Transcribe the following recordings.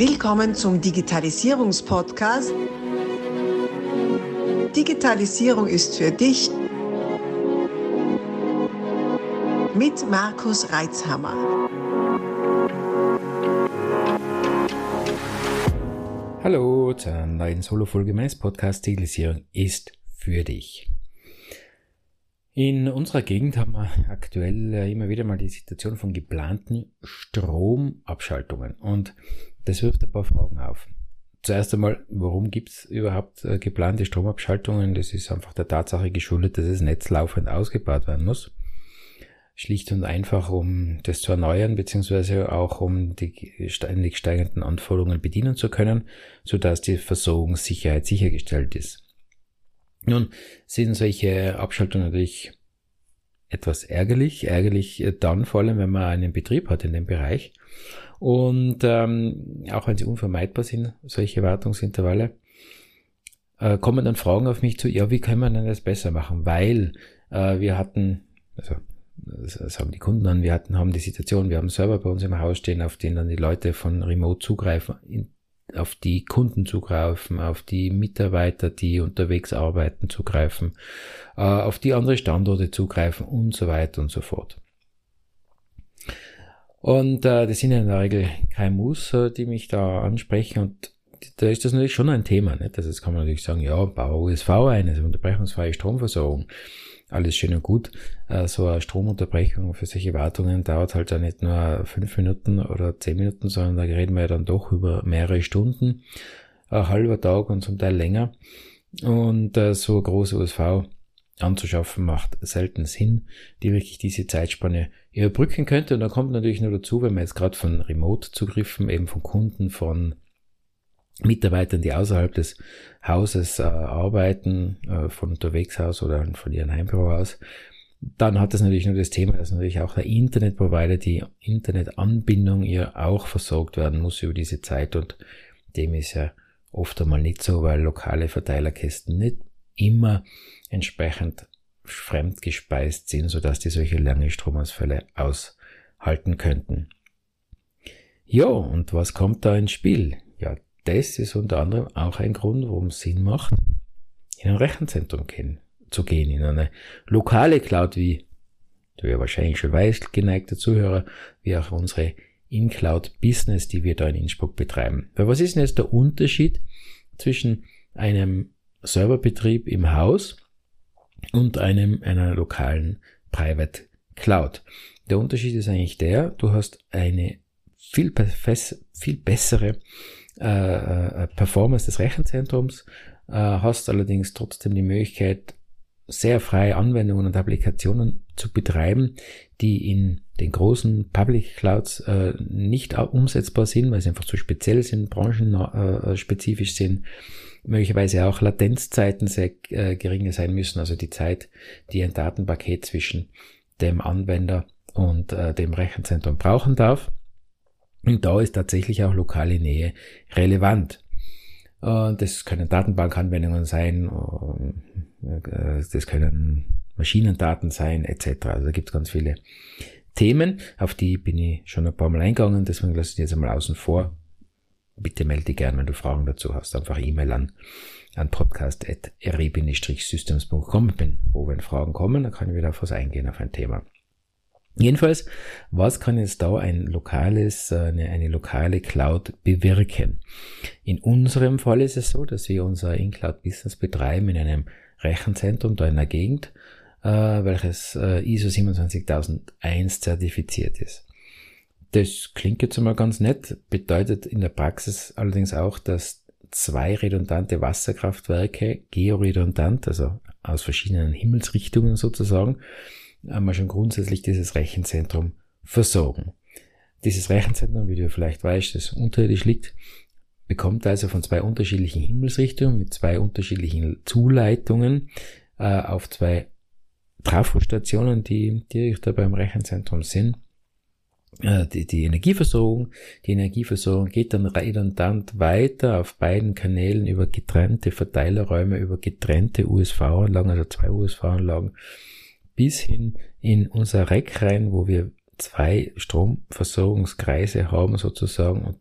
Willkommen zum Digitalisierungspodcast. Digitalisierung ist für dich mit Markus Reitzhammer. Hallo zu einer neuen Solo-Folge meines Podcasts Digitalisierung ist für dich. In unserer Gegend haben wir aktuell immer wieder mal die Situation von geplanten Stromabschaltungen und das wirft ein paar Fragen auf. Zuerst einmal, warum gibt es überhaupt geplante Stromabschaltungen? Das ist einfach der Tatsache geschuldet, dass das Netz laufend ausgebaut werden muss. Schlicht und einfach, um das zu erneuern, beziehungsweise auch um die ständig steigenden Anforderungen bedienen zu können, sodass die Versorgungssicherheit sichergestellt ist. Nun sind solche Abschaltungen natürlich etwas ärgerlich dann vor allem, wenn man einen Betrieb hat in dem Bereich und auch wenn sie unvermeidbar sind, solche Wartungsintervalle, kommen dann Fragen auf mich zu, ja, wie können wir denn das besser machen, weil wir hatten, also das sagen die Kunden an, haben die Situation, wir haben Server bei uns im Haus stehen, auf denen dann die Leute von Remote zugreifen, auf die Kunden zugreifen, auf die Mitarbeiter, die unterwegs arbeiten, zugreifen, auf die andere Standorte zugreifen und so weiter und so fort. Und das sind ja in der Regel KMUs, die mich da ansprechen und da ist das natürlich schon ein Thema. Nicht? Also jetzt kann man natürlich sagen, ja, bau USV ein, also unterbrechungsfreie Stromversorgung. Alles schön und gut. So eine Stromunterbrechung für solche Wartungen dauert halt ja nicht nur 5 Minuten oder 10 Minuten, sondern da reden wir ja dann doch über mehrere Stunden, ein halber Tag und zum Teil länger. Und so eine große USV anzuschaffen macht selten Sinn, die wirklich diese Zeitspanne überbrücken könnte. Und da kommt natürlich nur dazu, wenn man jetzt gerade von Remote-Zugriffen, eben von Kunden, von Mitarbeitern, die außerhalb des Hauses arbeiten, von unterwegs aus oder von ihrem Heimbüro aus, dann hat das natürlich nur das Thema, dass natürlich auch der Internetprovider, die Internetanbindung ihr auch versorgt werden muss über diese Zeit und dem ist ja oft einmal nicht so, weil lokale Verteilerkästen nicht immer entsprechend fremdgespeist sind, sodass die solche lange Stromausfälle aushalten könnten. Ja, und was kommt da ins Spiel? Ja, das ist unter anderem auch ein Grund, warum es Sinn macht, in ein Rechenzentrum zu gehen, in eine lokale Cloud, wie du ja wahrscheinlich schon weißt, geneigter Zuhörer, wie auch unsere In-Cloud Business, die wir da in Innsbruck betreiben. Weil was ist denn jetzt der Unterschied zwischen einem Serverbetrieb im Haus und einer lokalen Private Cloud? Der Unterschied ist eigentlich der, du hast eine viel bessere Performance des Rechenzentrums, hast allerdings trotzdem die Möglichkeit, sehr freie Anwendungen und Applikationen zu betreiben, die in den großen Public Clouds nicht umsetzbar sind, weil sie einfach zu speziell sind, branchenspezifisch sind, möglicherweise auch Latenzzeiten sehr geringe sein müssen, also die Zeit, die ein Datenpaket zwischen dem Anwender und dem Rechenzentrum brauchen darf. Und da ist tatsächlich auch lokale Nähe relevant. Das können Datenbankanwendungen sein, das können Maschinendaten sein, etc. Also da gibt es ganz viele Themen, auf die bin ich schon ein paar Mal eingegangen, deswegen lasse ich die jetzt einmal außen vor. Bitte melde dich gern, wenn du Fragen dazu hast. Einfach E-Mail an podcast@re-systems.com. Ich bin froh, wenn Fragen kommen, dann kann ich wieder auf was eingehen, auf ein Thema. Jedenfalls, was kann jetzt da eine lokale Cloud bewirken? In unserem Fall ist es so, dass wir unser In-Cloud-Business betreiben in einem Rechenzentrum da in der Gegend, welches ISO 27001 zertifiziert ist. Das klingt jetzt einmal ganz nett, bedeutet in der Praxis allerdings auch, dass 2 redundante Wasserkraftwerke, georedundant, also aus verschiedenen Himmelsrichtungen sozusagen, einmal schon grundsätzlich dieses Rechenzentrum versorgen. Dieses Rechenzentrum, wie du vielleicht weißt, das unterirdisch liegt, bekommt also von 2 unterschiedlichen Himmelsrichtungen mit 2 unterschiedlichen Zuleitungen auf 2 Trafostationen, die direkt da beim Rechenzentrum sind. Die Energieversorgung geht dann redundant weiter auf beiden Kanälen über getrennte Verteilerräume, über getrennte USV-Anlagen, also 2 USV-Anlagen, bis hin in unser Rack rein, wo wir 2 Stromversorgungskreise haben sozusagen und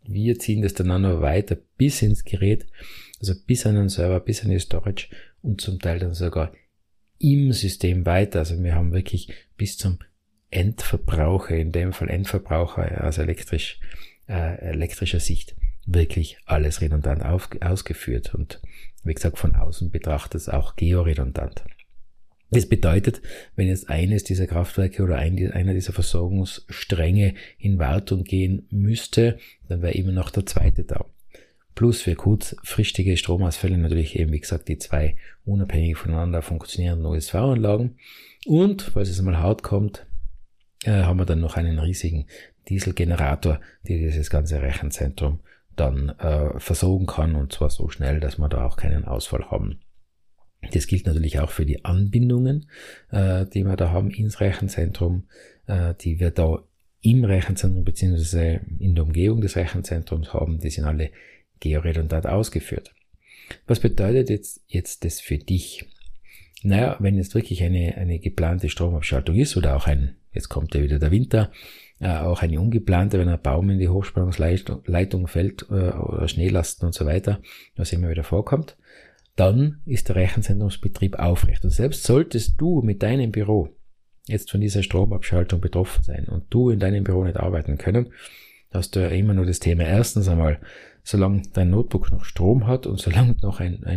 wir ziehen das dann auch noch weiter bis ins Gerät, also bis an den Server, bis an die Storage und zum Teil dann sogar im System weiter. Also wir haben wirklich bis zum Endverbraucher, in dem Fall Endverbraucher, also elektrischer Sicht, wirklich alles redundant ausgeführt und wie gesagt von außen betrachtet auch georedundant. Das bedeutet, wenn jetzt eines dieser Kraftwerke oder einer dieser Versorgungsstränge in Wartung gehen müsste, dann wäre immer noch der zweite da. Plus für kurzfristige Stromausfälle natürlich eben, wie gesagt, die 2 unabhängig voneinander funktionierenden OSV-Anlagen. Und, falls es einmal hart kommt, haben wir dann noch einen riesigen Dieselgenerator, der dieses ganze Rechenzentrum dann versorgen kann, und zwar so schnell, dass wir da auch keinen Ausfall haben. Das gilt natürlich auch für die Anbindungen, die wir da haben ins Rechenzentrum, die wir da im Rechenzentrum bzw. in der Umgebung des Rechenzentrums haben. Die sind alle georedundant ausgeführt. Was bedeutet jetzt das für dich? Naja, wenn jetzt wirklich eine geplante Stromabschaltung ist oder auch jetzt kommt ja wieder der Winter, auch eine ungeplante, wenn ein Baum in die Hochspannungsleitung fällt oder Schneelasten und so weiter, was immer wieder vorkommt, dann ist der Rechenzentrumsbetrieb aufrecht. Und selbst solltest du mit deinem Büro jetzt von dieser Stromabschaltung betroffen sein und du in deinem Büro nicht arbeiten können, hast du ja immer nur das Thema, erstens einmal, solange dein Notebook noch Strom hat und solange noch eine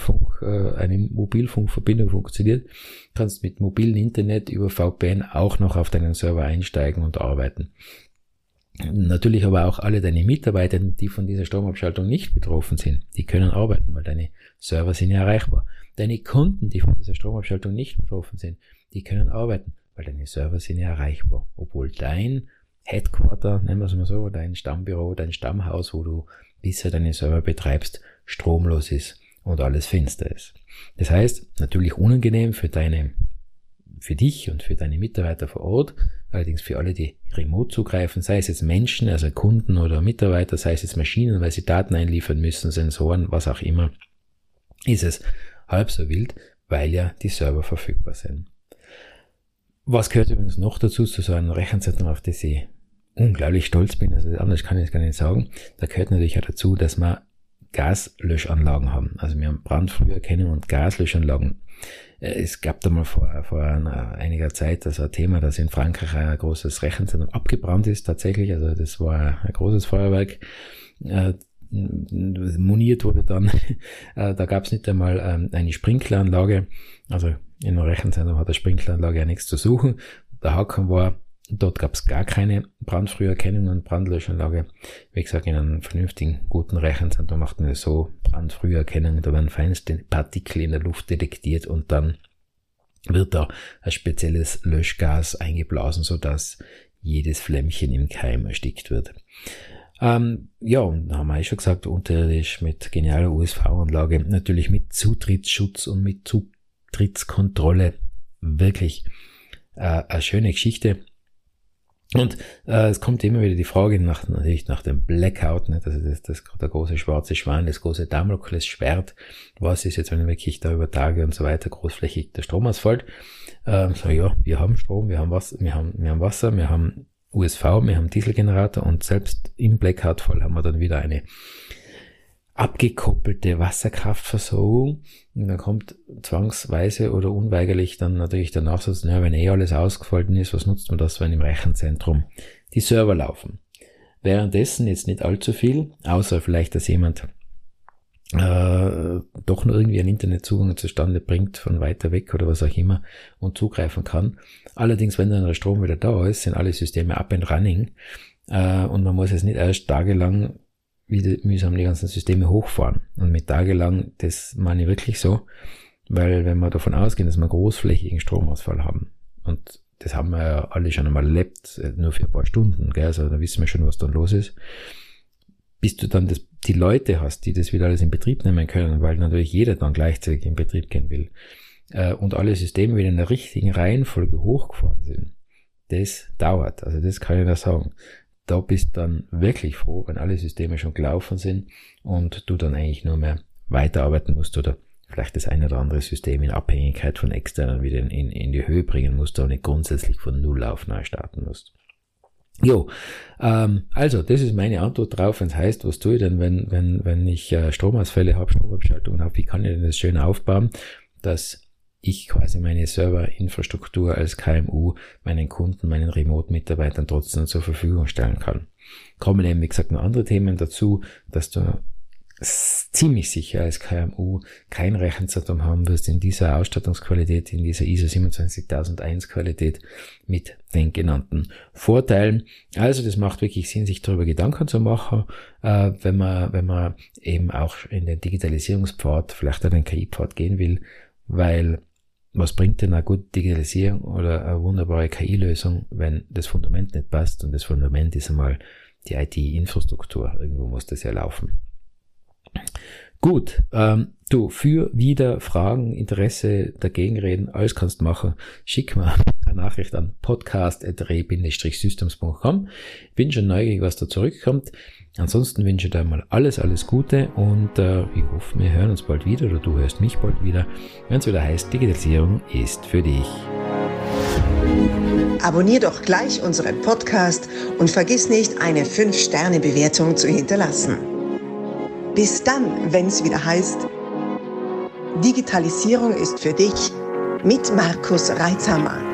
Mobilfunkverbindung funktioniert, kannst du mit mobilem Internet über VPN auch noch auf deinen Server einsteigen und arbeiten. Natürlich aber auch alle deine Mitarbeiter, die von dieser Stromabschaltung nicht betroffen sind, die können arbeiten, weil deine Server sind ja erreichbar. Deine Kunden, die von dieser Stromabschaltung nicht betroffen sind, die können arbeiten, weil deine Server sind ja erreichbar, obwohl dein Headquarter, nennen wir es mal so, dein Stammbüro, dein Stammhaus, wo du bisher deine Server betreibst, stromlos ist und alles finster ist. Das heißt, natürlich unangenehm für dich und für deine Mitarbeiter vor Ort, allerdings für alle, die remote zugreifen, sei es jetzt Menschen, also Kunden oder Mitarbeiter, sei es jetzt Maschinen, weil sie Daten einliefern müssen, Sensoren, was auch immer, ist es halb so wild, weil ja die Server verfügbar sind. Was gehört übrigens noch dazu, zu so einem Rechenzentrum, auf das ich unglaublich stolz bin, also anders kann ich es gar nicht sagen, da gehört natürlich auch dazu, dass wir Gaslöschanlagen haben. Also wir haben Brandfrüherkennung und Gaslöschanlagen. Es gab da mal vor einiger Zeit das ein Thema, dass in Frankreich ein großes Rechenzentrum abgebrannt ist tatsächlich. Also das war ein großes Feuerwerk. Moniert wurde dann, da gab es nicht einmal eine Sprinkleranlage. Also in einem Rechenzentrum hat eine Sprinkleranlage ja nichts zu suchen. Der Haken war, dort gab es gar keine Brandfrüherkennung und Brandlöschanlage. Wie gesagt, in einem vernünftigen, guten Rechenzentrum macht man das so, Brandfrüherkennung, da werden feinste Partikel in der Luft detektiert und dann wird da ein spezielles Löschgas eingeblasen, sodass jedes Flämmchen im Keim erstickt wird. Ja, und da haben wir schon gesagt, unterirdisch mit genialer USV-Anlage, natürlich mit Zutrittsschutz und mit Zutrittskontrolle, wirklich eine schöne Geschichte. Und es kommt immer wieder die Frage natürlich nach dem Blackout, ne? Das ist der große schwarze Schwan, das große Damoklesschwert. Was ist jetzt, wenn wirklich da über Tage und so weiter großflächig der Strom ausfällt? Ja, wir haben Strom, wir haben Wasser, wir haben USV, wir haben Dieselgenerator und selbst im Blackout-Fall haben wir dann wieder eine abgekoppelte Wasserkraftversorgung. Und dann kommt zwangsweise oder unweigerlich dann natürlich der Nachsatz, wenn alles ausgefallen ist, was nutzt man das, wenn im Rechenzentrum die Server laufen? Währenddessen jetzt nicht allzu viel, außer vielleicht, dass jemand doch nur irgendwie einen Internetzugang zustande bringt von weiter weg oder was auch immer und zugreifen kann. Allerdings, wenn dann der Strom wieder da ist, sind alle Systeme up and running und man muss jetzt nicht erst tagelang wieder mühsam die ganzen Systeme hochfahren. Und mit tagelang, das meine ich wirklich so, weil wenn wir davon ausgehen, dass wir großflächigen Stromausfall haben, und das haben wir ja alle schon einmal erlebt, nur für ein paar Stunden, gell? Also da wissen wir schon, was dann los ist, bis du dann die Leute hast, die das wieder alles in Betrieb nehmen können, weil natürlich jeder dann gleichzeitig in Betrieb gehen will, und alle Systeme wieder in der richtigen Reihenfolge hochgefahren sind. Das dauert, also das kann ich da sagen. Da bist dann wirklich froh, wenn alle Systeme schon gelaufen sind und du dann eigentlich nur mehr weiterarbeiten musst oder vielleicht das eine oder andere System in Abhängigkeit von externen wieder in die Höhe bringen musst, aber nicht grundsätzlich von Null auf neu starten musst. Jo, also das ist meine Antwort drauf, wenn es heißt, was tue ich denn, wenn ich Stromausfälle habe, Stromabschaltungen habe, wie kann ich denn das schön aufbauen, dass ich quasi meine Serverinfrastruktur als KMU meinen Kunden, meinen Remote-Mitarbeitern trotzdem zur Verfügung stellen kann. Kommen eben, wie gesagt, noch andere Themen dazu, dass du ziemlich sicher als KMU kein Rechenzentrum haben wirst in dieser Ausstattungsqualität, in dieser ISO 27001 Qualität mit den genannten Vorteilen. Also das macht wirklich Sinn, sich darüber Gedanken zu machen, wenn man eben auch in den Digitalisierungspfad, vielleicht auch den KI-Pfad gehen will, weil was bringt denn eine gute Digitalisierung oder eine wunderbare KI-Lösung, wenn das Fundament nicht passt, und das Fundament ist einmal die IT-Infrastruktur. Irgendwo muss das ja laufen. Gut, du, für wieder Fragen, Interesse, dagegenreden, alles kannst du machen. Schick mir eine Nachricht an podcast@re-systems.com. Bin schon neugierig, was da zurückkommt. Ansonsten wünsche ich dir mal alles Gute und ich hoffe, wir hören uns bald wieder oder du hörst mich bald wieder, wenn es wieder heißt, Digitalisierung ist für dich. Abonnier doch gleich unseren Podcast und vergiss nicht, eine 5-Sterne-Bewertung zu hinterlassen. Bis dann, wenn es wieder heißt, Digitalisierung ist für dich mit Markus Reitzhammer.